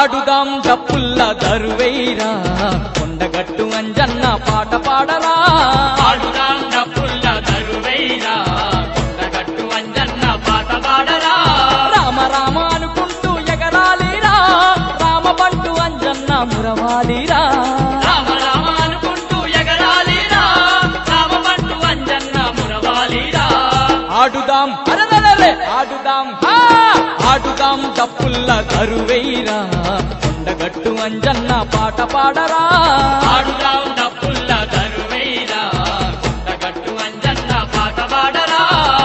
ఆడుదాం డప్పుల్ల దరువైరా కొండగట్టు అంజన్న పాట పాడరా ఆడుదాం డప్పుల్ల దరువైరా కొండగట్టు అంజన్న పాట పాడరా రామ రామ అనుకుంటూ ఎగరాలిరా రామబంటు అంజన్న మురవాలిరా రామ రామ అనుకుంటూ ఎగరాలిరా రామబంటు అంజన్న మురవాలిరా ఆడుదాం అరదలరే ఆడుదాం ఆడుదాం డప్పుల్ల దరువైరా కొండగట్టు అంజన్న పాట పాడరా ఆడుదాం డప్పుల్ల దరువైరా కొండగట్టు అంజన్న పాట పాడరా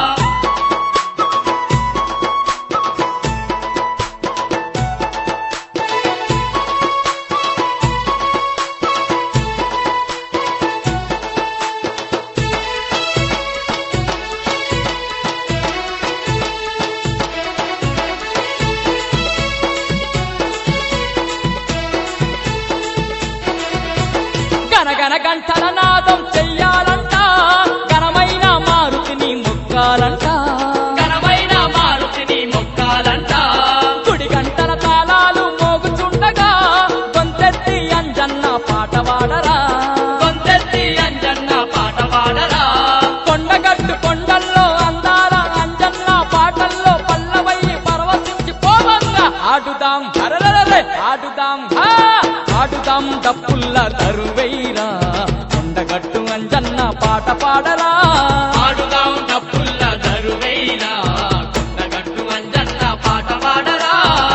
గనగన గంటల నాదం చెయ్యాలంట ఘనమైన మారుతిని మొక్కాలంట ఘనమైన మారుతిని మొక్కాలంట గుడి గంటల తాళాలు మోగుచుండగా గొంతెత్తి అంజన్న పాట పాడరా కొంతెత్తి అంజన్న పాట పాడరా కొండగట్టు కొండల్లో అందాల అంజన్న పాటల్లో పల్లవయ్యి పరవశించి పోవంగా ఆడుదాం అరరరే ఆడుదాం ఆడుదాం డప్పుల్ల దరువైరా కొండగట్టు అంజన్న పాట పాడరా ఆడుదాం డప్పుల్ల దరువైరా కొండగట్టు అంజన్న పాట పాడరా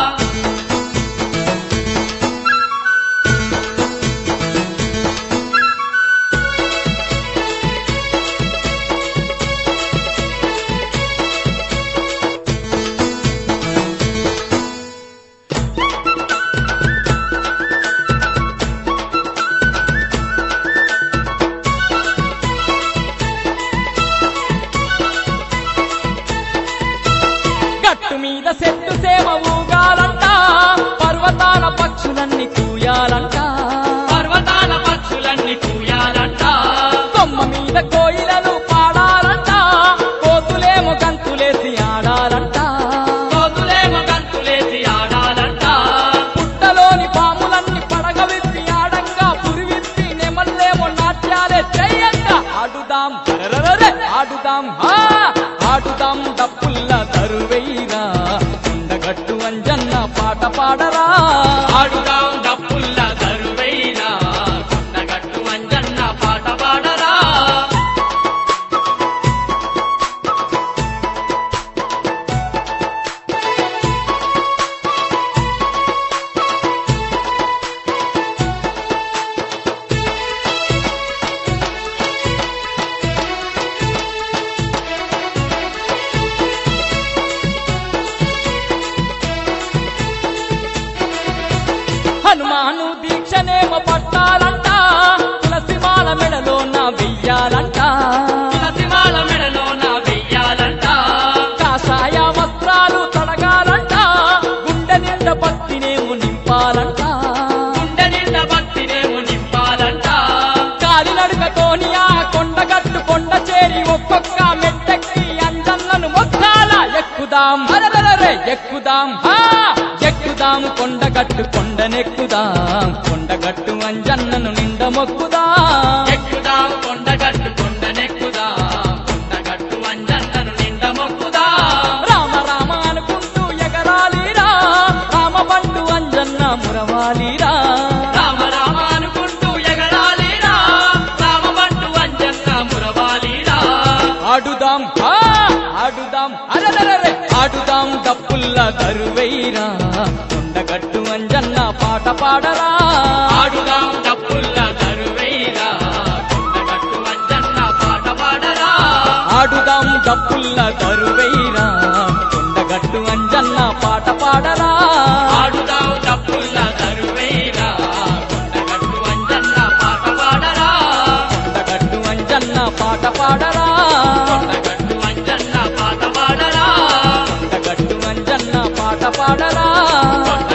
గట్టు మీద చెట్టు సేమ ఊగాలంట పర్వతాల పక్షులన్నీ కూయాలంట పర్వతాల పక్షులన్నీ కూయాలంట కొమ్మ మీద కోయిలలు పాడాలంట కోతులేమో గంతులేసి ఆడాలంట కోతులేమో గంతులేసి ఆడాలంట పుట్టలోని పాములన్నీ పడగవిప్పి ఆడంగా పురివిప్పి నెమల్లేమో నాట్యాలే చెయ్యంగా ఆడుదాం అరరరే ఆడుదాం ఆడుదాం డప్పుల్ల దరువైరా కొండగట్టు అంజన్న పాట పాడరా ఆడుదాం డప్పుల్ల దరువైరా కొండగట్టు అంజన్న పాట పాడరా హనుమాను దీక్షనేమో పట్టాలంట తులసిమాల మెడలో నా వెయ్యాలంట తులసిమాల మెడలో నా వెయ్యాలంట కాషాయ వస్త్రాలు తొడగాలంట గుండె నిండా భక్తినేమో నింపాలంట గుండె నిండా భక్తినేమో నింపాలంట కాలినడుకతోని ఆ కొండగట్టు కొండ చేరి ఒక్కొక్క మెట్టెక్కి అంజన్నను మొక్కాల ఎక్కుదాం అరదరే ఎక్కుదాం ఎక్కుదాం కొండగట్టు కొండనెక్కుదాం కొండగట్టు అంజన్నను నిండ మొక్కుదాం ఎక్కుదాం కొండగట్టు కొండనెక్కుదాం కొండగట్టు అంజన్నను నిండ మొక్కుదాం రామ రామ అనుకుంటూ ఎగరాలిరా రామబంటు అంజన్న మురవాలిరా రామ రామ అనుకుంటూ ఎగరాలిరా రామబంటు అంజన్న మురవాలిరా ఆడుదాం ఆడుదాం అరరరే ఆడుదాం డప్పుల్ల దరువైరా కొండగట్టు అంజన్న పాట పాడరా ఆడుదాం డప్పుల్ల దరువైరా కొండగట్టు అంజన్న పాట పాడరా ఆడుదాం డప్పుల్ల దరువైరా కొండగట్టు అంజన్న పాట పాడరా ఆడుదాం డప్పుల్ల దరువైరా కొండగట్టు అంజన్న పాట పాడరా కొండగట్టు అంజన్న పాట పాడరా కొండగట్టు అంజన్న పాట పాడరా కొండగట్టు అంజన్న పాట పాడరా